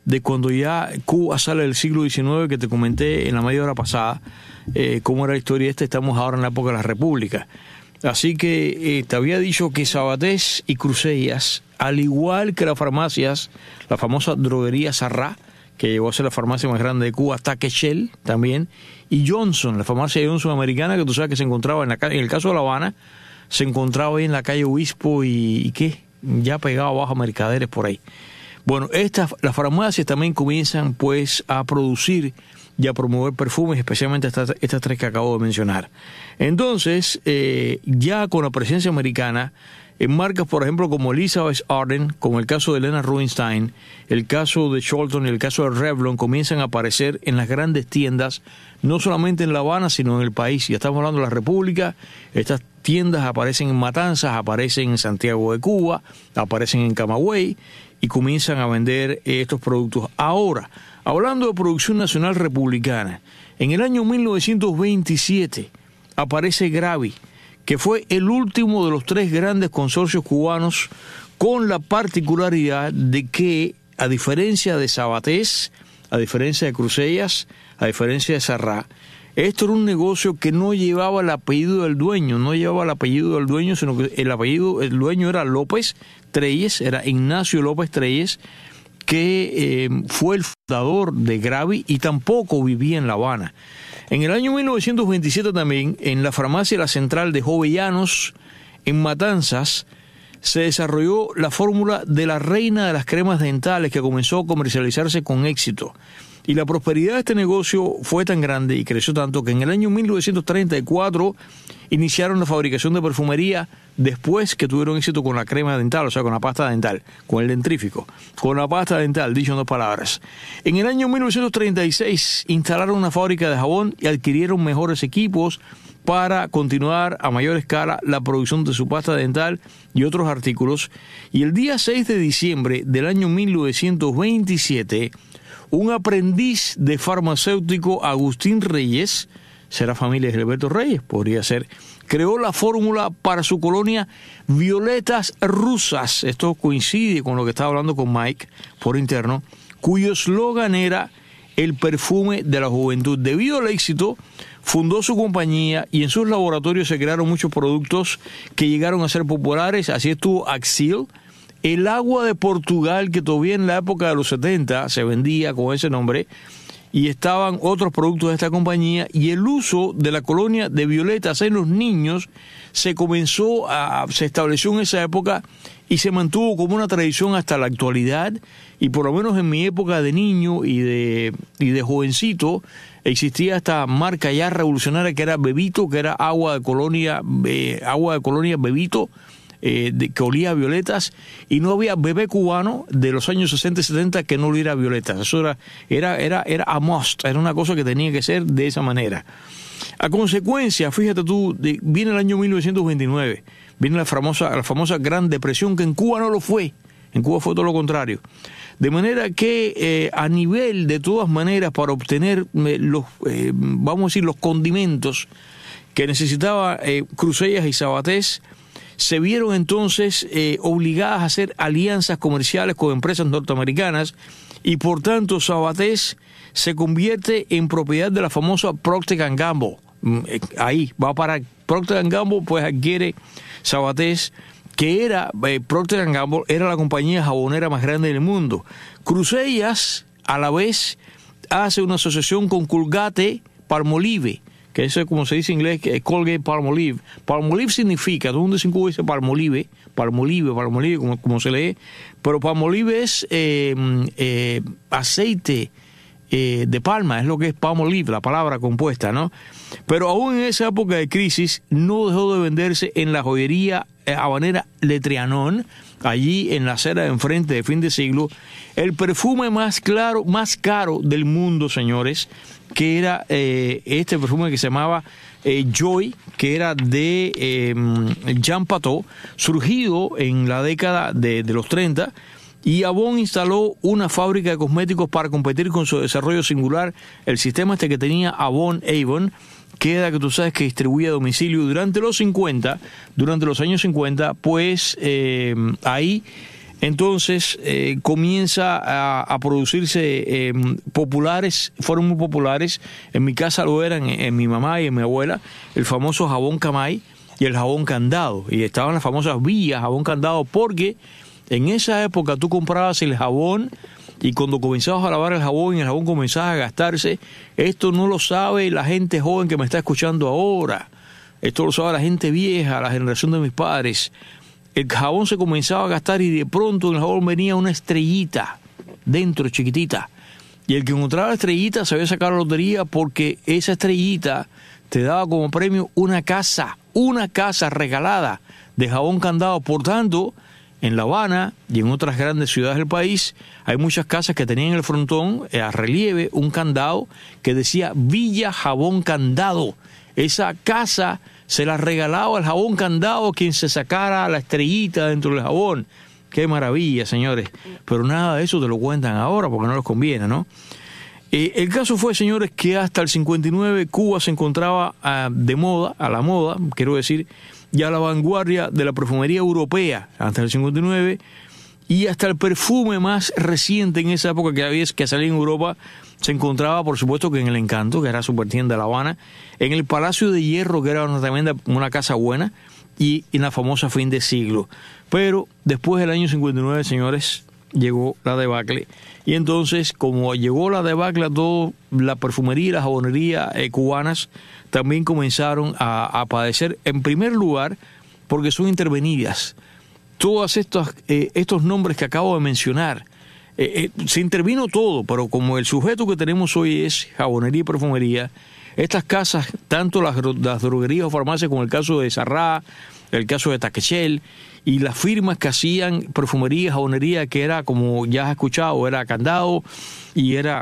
de cuando ya Cuba sale del siglo XIX, que te comenté en la media hora pasada, cómo era la historia esta. Estamos ahora en la época de la República. Así que te había dicho que Sabatés y Crucellas, al igual que las farmacias, la famosa droguería Sarrá, que llegó a ser la farmacia más grande de Cuba, Taque Shell también, y Johnson, la farmacia Johnson americana, que tú sabes que se encontraba en el caso de La Habana, se encontraba ahí en la calle Obispo y ¿qué? Ya pegado abajo a Mercaderes por ahí. Bueno, las farmacias también comienzan pues a producir y a promover perfumes, especialmente estas tres que acabo de mencionar. Entonces, ya con la presencia americana, en marcas, por ejemplo, como Elizabeth Arden, como el caso de Leonard Rubinstein, el caso de Cholton y el caso de Revlon, comienzan a aparecer en las grandes tiendas, no solamente en La Habana, sino en el país. Ya estamos hablando de la República. Estas tiendas aparecen en Matanzas, aparecen en Santiago de Cuba, aparecen en Camagüey, y comienzan a vender estos productos. Ahora, hablando de producción nacional republicana, en el año 1927 aparece Gravi, que fue el último de los tres grandes consorcios cubanos, con la particularidad de que, a diferencia de Sabatés, a diferencia de Crucellas, a diferencia de Sarrá, esto era un negocio que no llevaba el apellido del dueño, sino que el dueño era López Treyes, era Ignacio López Treyes, que fue el fundador de Gravi y tampoco vivía en La Habana. En el año 1927 también, en la farmacia La Central de Jovellanos, en Matanzas, se desarrolló la fórmula de la reina de las cremas dentales, que comenzó a comercializarse con éxito. Y la prosperidad de este negocio fue tan grande y creció tanto que en el año 1934 iniciaron la fabricación de perfumería, después que tuvieron éxito con la crema dental, o sea, con la pasta dental, con el dentrífico, con la pasta dental, dicho en dos palabras. En el año 1936 instalaron una fábrica de jabón y adquirieron mejores equipos para continuar a mayor escala la producción de su pasta dental y otros artículos. Y el día 6 de diciembre del año 1927, un aprendiz de farmacéutico, Agustín Reyes, será familia de Gilberto Reyes, podría ser, creó la fórmula para su colonia Violetas Rusas. Esto coincide con lo que estaba hablando con Mike por interno, cuyo eslogan era el perfume de la juventud. Debido al éxito, fundó su compañía y en sus laboratorios se crearon muchos productos que llegaron a ser populares. Así estuvo Axil, el agua de Portugal, que todavía en la época de los 70 se vendía con ese nombre, y estaban otros productos de esta compañía, y el uso de la colonia de violetas en los niños se estableció en esa época y se mantuvo como una tradición hasta la actualidad. Y por lo menos en mi época de niño y de jovencito existía esta marca ya revolucionaria que era Bebito, que era agua de colonia Bebito, que olía a violetas, y no había bebé cubano de los años 60 y 70 que no oliera a violetas. Eso era a must, era una cosa que tenía que ser de esa manera. A consecuencia, fíjate tú, viene el año 1929, viene la famosa Gran Depresión, que en Cuba no lo fue, en Cuba fue todo lo contrario. De manera que a nivel, de todas maneras, para obtener los condimentos que necesitaba Crucellas y Sabatés, se vieron entonces obligadas a hacer alianzas comerciales con empresas norteamericanas, y por tanto Sabatés se convierte en propiedad de la famosa Procter & Gamble. Ahí va a parar. Procter & Gamble pues adquiere Sabatés, que era Procter & Gamble era la compañía jabonera más grande del mundo. Crucellas a la vez hace una asociación con Colgate Palmolive, que eso es como se dice en inglés, que es Colgate Palmolive. Palmolive significa, todo el mundo en Cuba dice Palmolive, como se lee, pero Palmolive es aceite de palma, es lo que es Palmolive, la palabra compuesta, ¿no? Pero aún en esa época de crisis no dejó de venderse en la joyería habanera Le Trianon, allí en la acera de enfrente de fin de siglo, el perfume más caro del mundo, señores, que era este perfume que se llamaba Joy, que era de Jean Patou, surgido en la década de los 30, y Avon instaló una fábrica de cosméticos para competir con su desarrollo singular, el sistema este que tenía Avon, que era, que tú sabes, que distribuía a domicilio durante los años 50, pues ahí entonces comienza a producirse populares, fueron muy populares, en mi casa lo eran, en mi mamá y en mi abuela, el famoso jabón Camay y el jabón Candado, y estaban las famosas villas jabón Candado, porque en esa época tú comprabas el jabón y cuando comenzabas a lavar el jabón y el jabón comenzaba a gastarse, esto no lo sabe la gente joven que me está escuchando ahora, esto lo sabe la gente vieja, la generación de mis padres. El jabón se comenzaba a gastar y de pronto en el jabón venía una estrellita dentro, chiquitita. Y el que encontraba la estrellita sabía sacar la lotería, porque esa estrellita te daba como premio una casa regalada de jabón Candado. Por tanto, en La Habana y en otras grandes ciudades del país hay muchas casas que tenían en el frontón a relieve un candado que decía Villa Jabón Candado. Esa casa se la regalaba el jabón Candado quien se sacara la estrellita dentro del jabón. Qué maravilla, señores. Pero nada de eso te lo cuentan ahora porque no les conviene, ¿no? El caso fue, señores, que hasta el 59 Cuba se encontraba a la moda, quiero decir, y a la vanguardia de la perfumería europea hasta el 59, y hasta el perfume más reciente en esa época que salía en Europa se encontraba, por supuesto, que en el Encanto, que era supertienda de La Habana, en el Palacio de Hierro, que era una casa buena, y en la famosa Fin de Siglo. Pero después del año 59, señores, llegó la debacle, y entonces, como llegó la debacle a toda la perfumería y la jabonería cubanas, también comenzaron a padecer, en primer lugar, porque son intervenidas. Todos estos nombres que acabo de mencionar, se intervino todo, pero como el sujeto que tenemos hoy es jabonería y perfumería, estas casas, tanto las droguerías o farmacias como el caso de Sarrá, el caso de Taquechel, y las firmas que hacían perfumería y jabonería, que era, como ya has escuchado, era Candado y era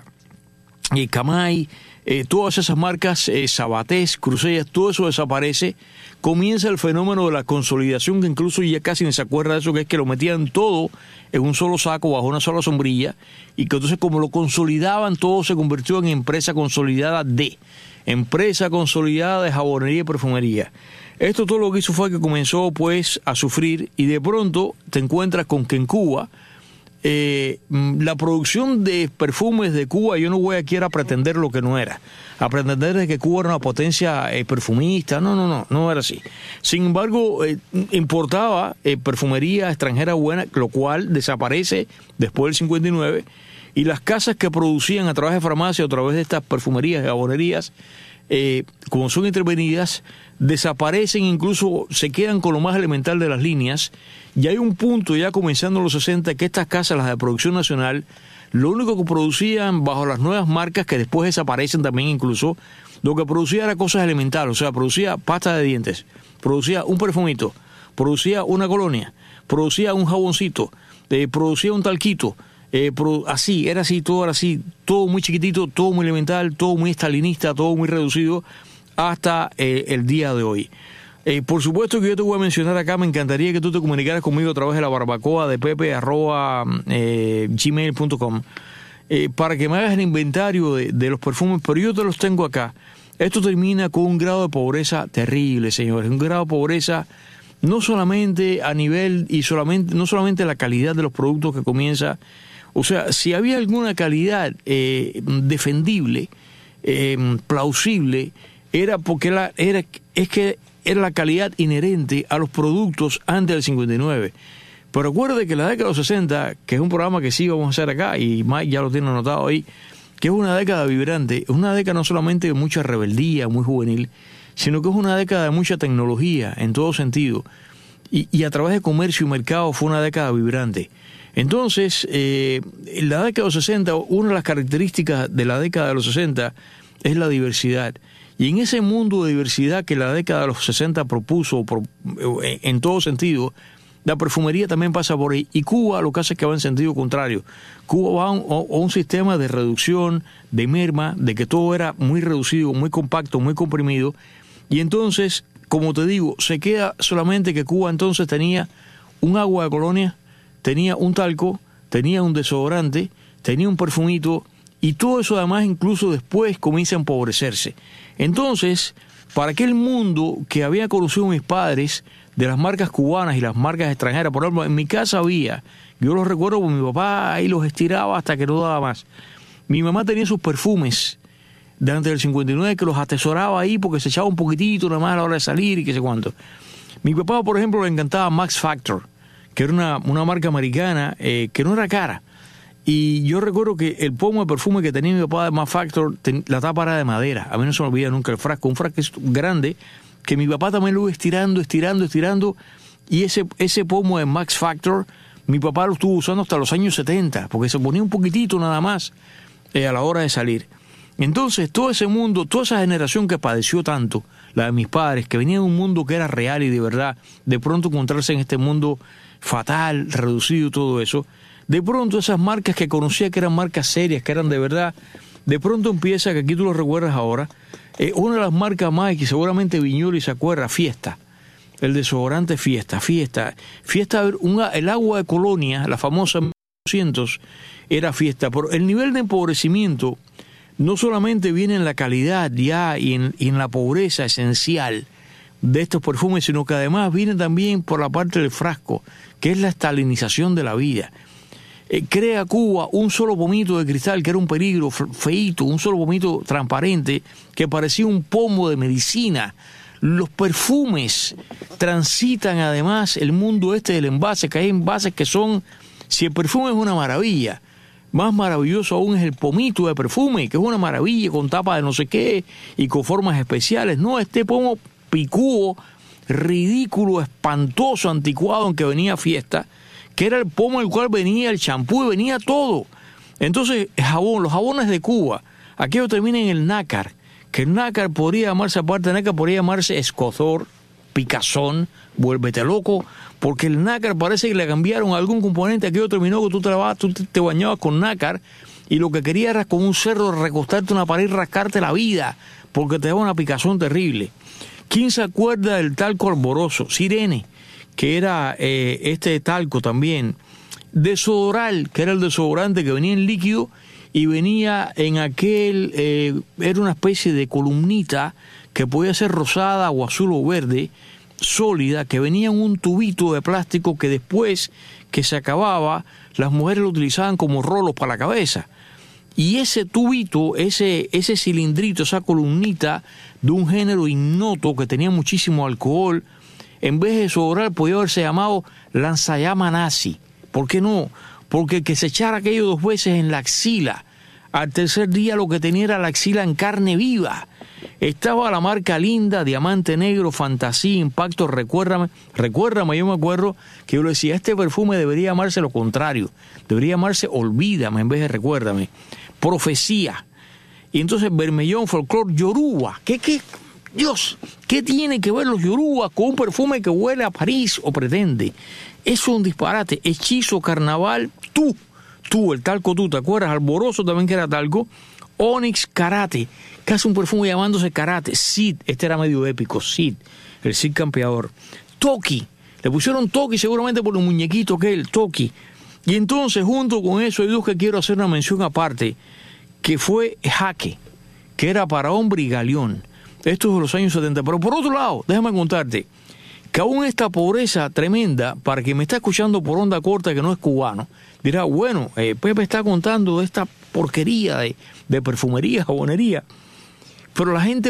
Camay, todas esas marcas, Sabatés, Crucellas, todo eso desaparece. Comienza el fenómeno de la consolidación, que incluso ya casi ni se acuerda de eso, que es que lo metían todo en un solo saco, bajo una sola sombrilla, y que entonces, como lo consolidaban, todo se convirtió en empresa consolidada de jabonería y perfumería. Esto todo lo que hizo fue que comenzó pues a sufrir, y de pronto te encuentras con que en Cuba la producción de perfumes de Cuba, yo no voy aquí a pretender lo que no era, a pretender de que Cuba era una potencia perfumista, no era así. Sin embargo, importaba perfumería extranjera buena, lo cual desaparece después del 59, y las casas que producían a través de farmacia o a través de estas perfumerías y jabonerías, como son intervenidas, desaparecen, incluso se quedan con lo más elemental de las líneas. Y hay un punto ya comenzando en los 60 que estas casas, las de producción nacional, lo único que producían bajo las nuevas marcas, que después desaparecen también incluso, lo que producía era cosas elementales, o sea, producía pasta de dientes, producía un perfumito, producía una colonia, producía un jaboncito, producía un talquito, así, era así, todo muy chiquitito, todo muy elemental, todo muy estalinista, todo muy reducido, hasta el día de hoy. Por supuesto que yo te voy a mencionar acá, me encantaría que tú te comunicaras conmigo a través de la barbacoa de pepe@gmail.com para que me hagas el inventario de los perfumes, pero yo te los tengo acá. Esto termina con un grado de pobreza terrible, señores, un grado de pobreza no solamente a nivel no solamente la calidad de los productos que comienza, o sea, si había alguna calidad defendible, plausible, era porque era la calidad inherente a los productos antes del 59. Pero recuerde que la década de los 60, que es un programa que sí vamos a hacer acá, y Mike ya lo tiene anotado ahí, que es una década vibrante, es una década no solamente de mucha rebeldía, muy juvenil, sino que es una década de mucha tecnología, en todo sentido. Y a través de comercio y mercado fue una década vibrante. Entonces, en la década de los 60, una de las características de la década de los 60 es la diversidad. Y en ese mundo de diversidad que la década de los 60 propuso, en todo sentido, la perfumería también pasa por ahí. Y Cuba lo que hace es que va en sentido contrario. Cuba va a un sistema de reducción, de merma, de que todo era muy reducido, muy compacto, muy comprimido. Y entonces, como te digo, se queda solamente que Cuba entonces tenía un agua de colonia, tenía un talco, tenía un desodorante, tenía un perfumito, y todo eso además incluso después comienza a empobrecerse. Entonces, para aquel mundo que había conocido mis padres, de las marcas cubanas y las marcas extranjeras. Por ejemplo, en mi casa había, yo los recuerdo porque mi papá ahí los estiraba hasta que no daba más. Mi mamá tenía sus perfumes de antes del 59 que los atesoraba ahí porque se echaba un poquitito nada más a la hora de salir y qué sé cuánto. Mi papá, por ejemplo, le encantaba Max Factor, que era una marca americana que no era cara. Y yo recuerdo que el pomo de perfume que tenía mi papá de Max Factor, la tapa era de madera. A mí no se me olvida nunca el frasco, un frasco grande que mi papá también lo iba estirando. Y ese pomo de Max Factor, mi papá lo estuvo usando hasta los años 70, porque se ponía un poquitito nada más a la hora de salir. Entonces, todo ese mundo, toda esa generación que padeció tanto, la de mis padres, que venía de un mundo que era real y de verdad, de pronto encontrarse en este mundo fatal, reducido, todo eso, de pronto esas marcas que conocía que eran marcas serias, que eran de verdad, de pronto empieza, que aquí tú lo recuerdas ahora, una de las marcas más, y que seguramente Viñoli se acuerda, Fiesta, el desodorante Fiesta, el agua de Colonia, la famosa 1900, era Fiesta, pero el nivel de empobrecimiento no solamente viene en la calidad ya y en la pobreza esencial de estos perfumes, sino que además viene también por la parte del frasco, que es la estalinización de la vida. Crea Cuba un solo pomito de cristal que era un peligro, feíto, un solo pomito transparente que parecía un pomo de medicina. Los perfumes transitan además el mundo del envase, que hay envases que son, si el perfume es una maravilla, más maravilloso aún es el pomito de perfume, que es una maravilla con tapa de no sé qué y con formas especiales. No, este pomo picudo, ridículo, espantoso, anticuado en que venía Fiesta, que era el pomo en el cual venía el champú y venía todo. Entonces, los jabones de Cuba, aquello termina en el nácar, que el nácar podría llamarse, aparte de nácar, podría llamarse escozor, picazón, vuélvete loco, porque el nácar parece que le cambiaron algún componente. Aquello terminó que tú te bañabas con nácar y lo que querías era con un cerdo recostarte en una pared y rascarte la vida, porque te daba una picazón terrible. ¿Quién se acuerda del talco alboroso? Sirene, que era este talco también. Desodoral, que era el desodorante que venía en líquido y venía en era una especie de columnita que podía ser rosada o azul o verde, sólida, que venía en un tubito de plástico que después que se acababa, las mujeres lo utilizaban como rolos para la cabeza. Y ese tubito, ese cilindrito, esa columnita de un género ignoto que tenía muchísimo alcohol, en vez de desodorar podía haberse llamado lanzallamas nazi. ¿Por qué no? Porque el que se echara aquello 2 veces en la axila, al tercer día lo que tenía era la axila en carne viva. Estaba la marca Linda, Diamante Negro, Fantasía, Impacto, Recuérdame, yo me acuerdo que yo le decía, este perfume debería llamarse lo contrario, debería llamarse Olvídame en vez de Recuérdame, Profecía. Y entonces Bermellón, Folclor, Yoruba, Dios, ¿qué tiene que ver los Yoruba con un perfume que huele a París o pretende? Eso es un disparate. Hechizo, Carnaval, tú, el talco tú, ¿te acuerdas? Alboroso también que era talco. Onyx, Karate, casi un perfume llamándose Karate. Sid, este era medio épico, Sid, el Sid campeador. Toki, le pusieron Toki seguramente por un muñequito que es el Toki. Y entonces junto con eso hay dos que quiero hacer una mención aparte, que fue Jaque, que era para hombre y galeón. Esto es de los años 70. Pero por otro lado, déjame contarte que aún esta pobreza tremenda, para quien me está escuchando por onda corta que no es cubano, dirá, bueno, Pepe está contando de esta porquería de perfumería, jabonería. Pero la gente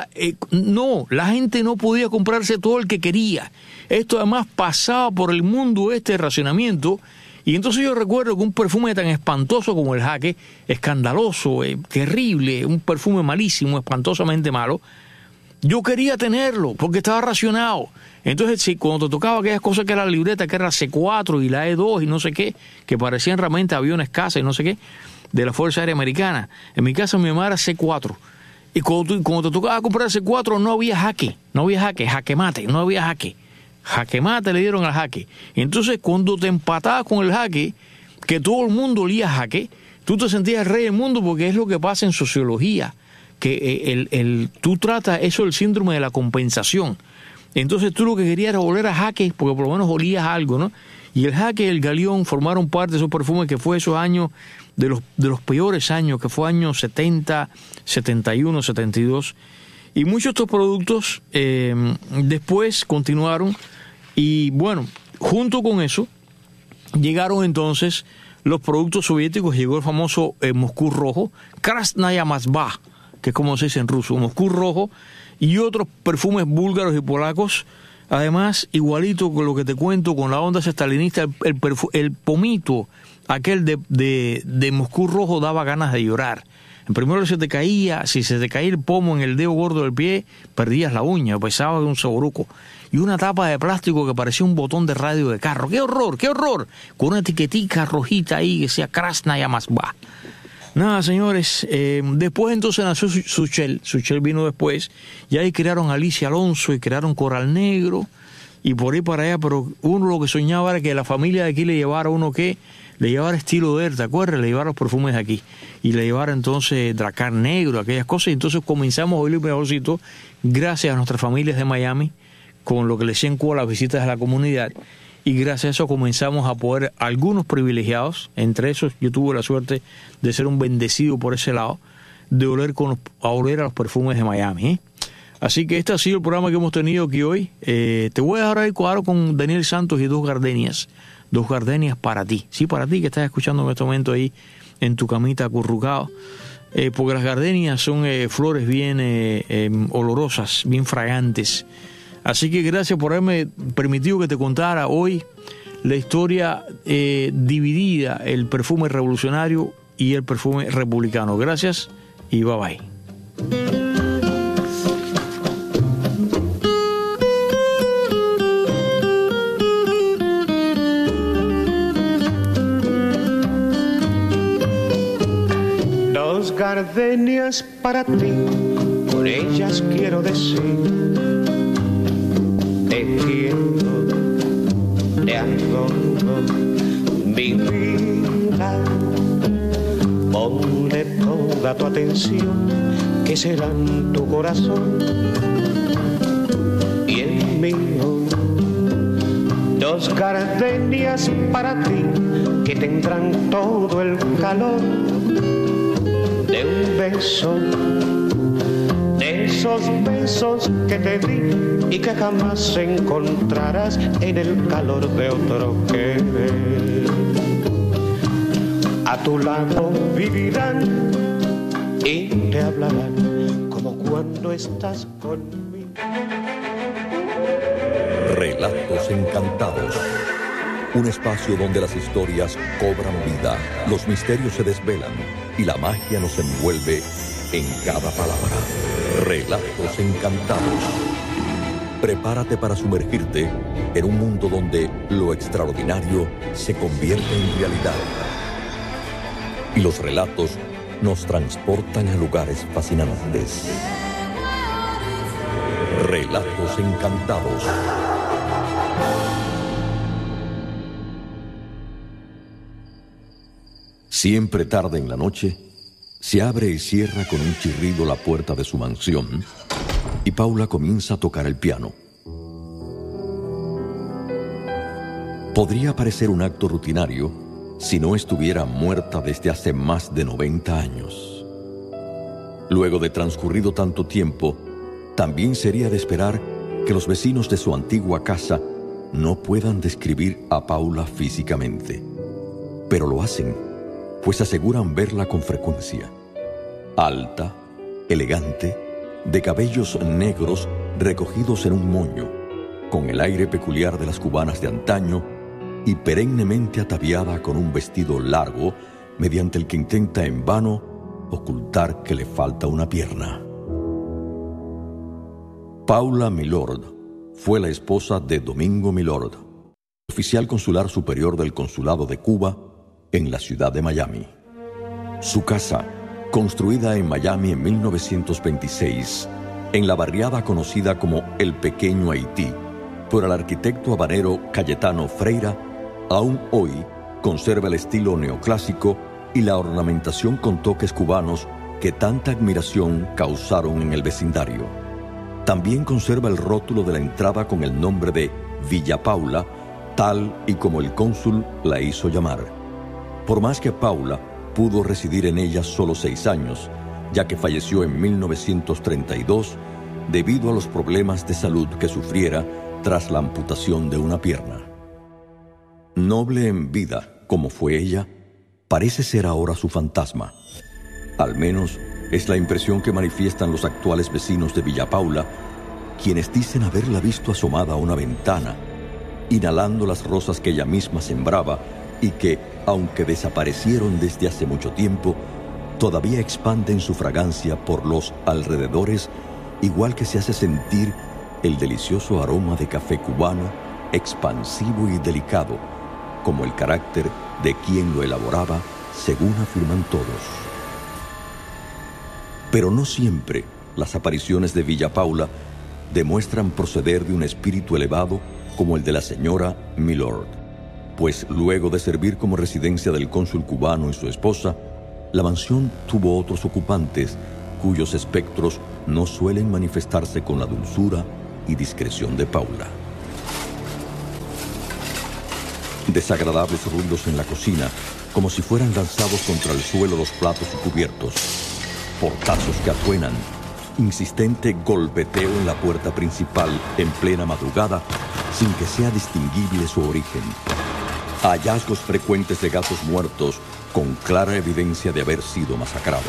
la gente no podía comprarse todo el que quería. Esto además pasaba por el mundo de racionamiento. Y entonces yo recuerdo que un perfume tan espantoso como el Jaque, escandaloso, terrible, un perfume malísimo, espantosamente malo, yo quería tenerlo porque estaba racionado. Entonces, si cuando te tocaba aquellas cosas que era la libreta, que era la C4 y la E2 y no sé qué, que parecían realmente aviones caza y no sé qué, de la Fuerza Aérea Americana, en mi casa mi mamá era C4. Y cuando te tocaba comprar C4 no había Jaque, Jaque mate, no había Jaque. Jaque mate le dieron al Jaque. Entonces, cuando te empatabas con el Jaque, que todo el mundo olía a Jaque, tú te sentías rey del mundo, porque es lo que pasa en sociología, que tú tratas eso del síndrome de la compensación. Entonces tú lo que querías era oler a Jaque, porque por lo menos olías algo, ¿no? Y el Jaque y el Galeón formaron parte de esos perfumes que fue esos años, de los peores años, que fue años 70, 71, 72. Y muchos de estos productos después continuaron Y bueno, junto con eso, llegaron entonces los productos soviéticos, llegó el famoso Moscú Rojo, Krasnaya Mazba, que es como se dice en ruso, Moscú Rojo, y otros perfumes búlgaros y polacos. Además, igualito con lo que te cuento, con la onda stalinista, el pomito, aquel de Moscú Rojo, daba ganas de llorar. En primer lugar, si se te caía el pomo en el dedo gordo del pie, perdías la uña, pesaba de un saboruco. Y una tapa de plástico que parecía un botón de radio de carro. ¡Qué horror, qué horror! Con una etiquetica rojita ahí que decía Krasnaya Mazba. Nada, señores, después entonces nació Suchel vino después, y ahí crearon Alicia Alonso y crearon Coral Negro, y por ahí para allá, pero uno lo que soñaba era que la familia de aquí le llevara le llevara estilo de él, ¿te acuerdas? Le llevara los perfumes de aquí, y le llevara entonces Dracar Negro, aquellas cosas, y entonces comenzamos a oír mejorcito, gracias a nuestras familias de Miami, con lo que le hacían a las visitas a la comunidad, y gracias a eso comenzamos a poder, algunos privilegiados, entre esos yo tuve la suerte de ser un bendecido por ese lado, de oler a los perfumes de Miami, ¿eh? Así que este ha sido el programa que hemos tenido aquí hoy. Te voy a dejar ahí cuadro con Daniel Santos y dos gardenias para ti, sí, para ti que estás escuchando en este momento ahí en tu camita acurrucado, porque las gardenias son flores bien olorosas, bien fragantes. Así que gracias por haberme permitido que te contara hoy la historia dividida, el perfume revolucionario y el perfume republicano. Gracias y bye bye. Dos gardenias para ti, con ellas quiero decir: te quiero, te adoro, mi vida. Ponle toda tu atención, que serán tu corazón y el mío. Dos gardenias para ti, que tendrán todo el calor de un beso, de esos besos que te di y que jamás encontrarás en el calor de otro querer. A tu lado vivirán y te hablarán como cuando estás conmigo. Relatos encantados. Un espacio donde las historias cobran vida, los misterios se desvelan y la magia nos envuelve en cada palabra. Relatos encantados. Prepárate para sumergirte en un mundo donde lo extraordinario se convierte en realidad. Y los relatos nos transportan a lugares fascinantes. Relatos encantados. Siempre tarde en la noche, se abre y cierra con un chirrido la puerta de su mansión y Paula comienza a tocar el piano. Podría parecer un acto rutinario si no estuviera muerta desde hace más de 90 años. Luego de transcurrido tanto tiempo, también sería de esperar que los vecinos de su antigua casa no puedan describir a Paula físicamente. Pero lo hacen, pues aseguran verla con frecuencia. Alta, elegante, de cabellos negros recogidos en un moño, con el aire peculiar de las cubanas de antaño y perennemente ataviada con un vestido largo mediante el que intenta en vano ocultar que le falta una pierna. Paula Milord fue la esposa de Domingo Milord, oficial consular superior del Consulado de Cuba en la ciudad de Miami. Su casa, construida en Miami en 1926, en la barriada conocida como El Pequeño Haití, por el arquitecto habanero Cayetano Freira, aún hoy conserva el estilo neoclásico y la ornamentación con toques cubanos que tanta admiración causaron en el vecindario. También conserva el rótulo de la entrada con el nombre de Villa Paula, tal y como el cónsul la hizo llamar. Por más que Paula pudo residir en ella solo 6 años, ya que falleció en 1932 debido a los problemas de salud que sufriera tras la amputación de una pierna. Noble en vida, como fue ella, parece ser ahora su fantasma. Al menos es la impresión que manifiestan los actuales vecinos de Villa Paula, quienes dicen haberla visto asomada a una ventana, inhalando las rosas que ella misma sembraba y que, aunque desaparecieron desde hace mucho tiempo, todavía expanden su fragancia por los alrededores, igual que se hace sentir el delicioso aroma de café cubano, expansivo y delicado, como el carácter de quien lo elaboraba, según afirman todos. Pero no siempre las apariciones de Villa Paula demuestran proceder de un espíritu elevado como el de la señora Milord, pues luego de servir como residencia del cónsul cubano y su esposa, la mansión tuvo otros ocupantes cuyos espectros no suelen manifestarse con la dulzura y discreción de Paula. Desagradables ruidos en la cocina, como si fueran lanzados contra el suelo los platos y cubiertos, portazos que atuenan, insistente golpeteo en la puerta principal en plena madrugada sin que sea distinguible su origen, hallazgos frecuentes de gatos muertos con clara evidencia de haber sido masacrados.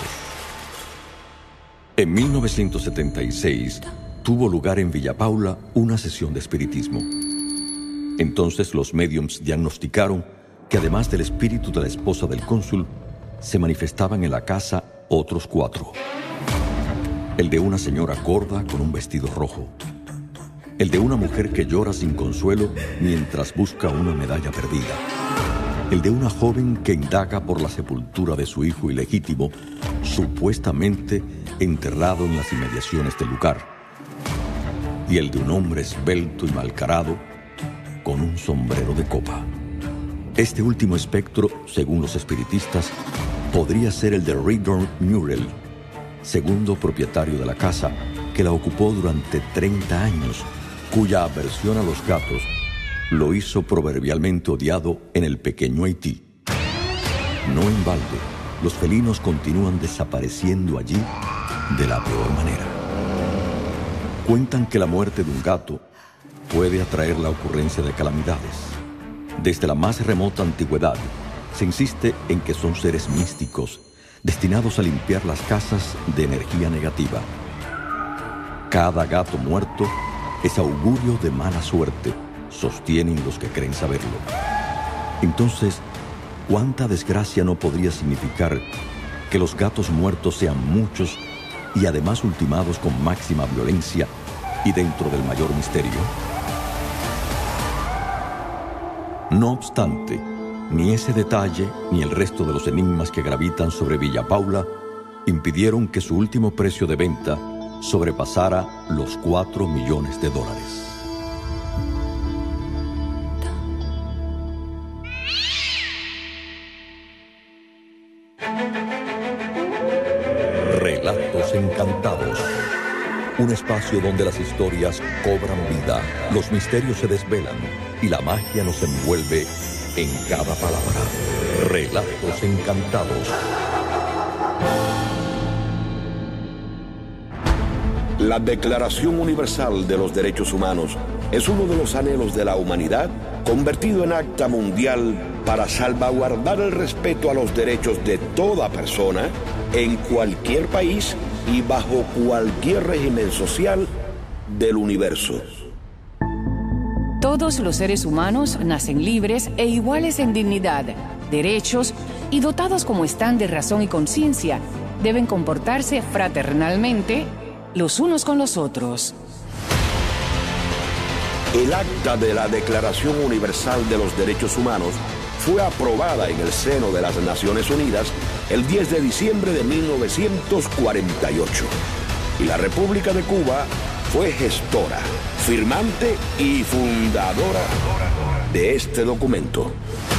En 1976 tuvo lugar en Villa Paula una sesión de espiritismo. Entonces los médiums diagnosticaron que además del espíritu de la esposa del cónsul, se manifestaban en la casa otros 4. El de una señora gorda con un vestido rojo. El de una mujer que llora sin consuelo mientras busca una medalla perdida. El de una joven que indaga por la sepultura de su hijo ilegítimo, supuestamente enterrado en las inmediaciones del lugar. Y el de un hombre esbelto y malcarado con un sombrero de copa. Este último espectro, según los espiritistas, podría ser el de Reardon Murrell, segundo propietario de la casa, que la ocupó durante 30 años, cuya aversión a los gatos lo hizo proverbialmente odiado en el pequeño Haití. No en balde, los felinos continúan desapareciendo allí de la peor manera. Cuentan que la muerte de un gato puede atraer la ocurrencia de calamidades. Desde la más remota antigüedad, se insiste en que son seres místicos, destinados a limpiar las casas de energía negativa. Cada gato muerto es augurio de mala suerte, sostienen los que creen saberlo. Entonces, ¿cuánta desgracia no podría significar que los gatos muertos sean muchos y además ultimados con máxima violencia y dentro del mayor misterio? No obstante, ni ese detalle ni el resto de los enigmas que gravitan sobre Villa Paula impidieron que su último precio de venta sobrepasara los $4 millones. Relatos encantados. Un espacio donde las historias cobran vida, los misterios se desvelan y la magia nos envuelve en cada palabra. Relatos encantados. La Declaración Universal de los Derechos Humanos es uno de los anhelos de la humanidad convertido en acta mundial para salvaguardar el respeto a los derechos de toda persona en cualquier país y bajo cualquier régimen social del universo. Todos los seres humanos nacen libres e iguales en dignidad, derechos y dotados como están de razón y conciencia. Deben comportarse fraternalmente los unos con los otros. El acta de la Declaración Universal de los Derechos Humanos fue aprobada en el seno de las Naciones Unidas el 10 de diciembre de 1948. Y la República de Cuba fue gestora, firmante y fundadora de este documento.